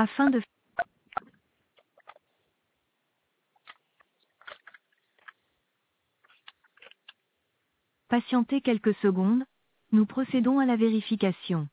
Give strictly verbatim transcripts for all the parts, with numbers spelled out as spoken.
Afin de patienter quelques secondes, nous procédons à la vérification.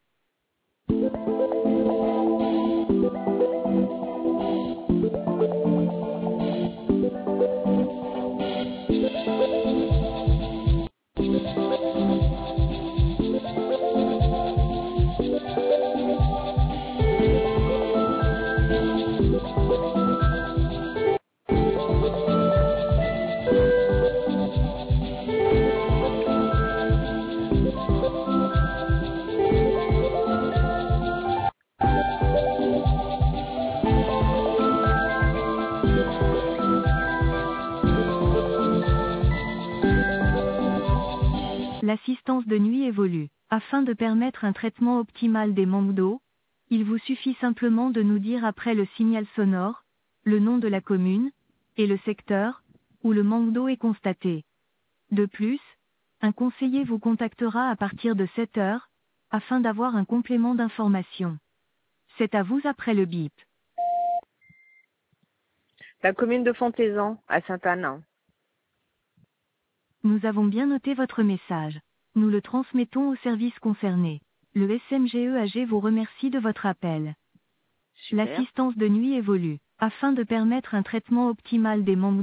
L'assistance de nuit évolue. Afin de permettre un traitement optimal des manques d'eau, il vous suffit simplement de nous dire après le signal sonore, le nom de la commune, et le secteur, où le manque d'eau est constaté. De plus, un conseiller vous contactera à partir de sept heures, afin d'avoir un complément d'information. C'est à vous après le bip. La commune de Fontaizan, à Sainte-Anne. Nous avons bien noté votre message. Nous le transmettons au service concerné. Le S M G E A G vous remercie de votre appel. Super. L'assistance de nuit évolue. Afin de permettre un traitement optimal des manques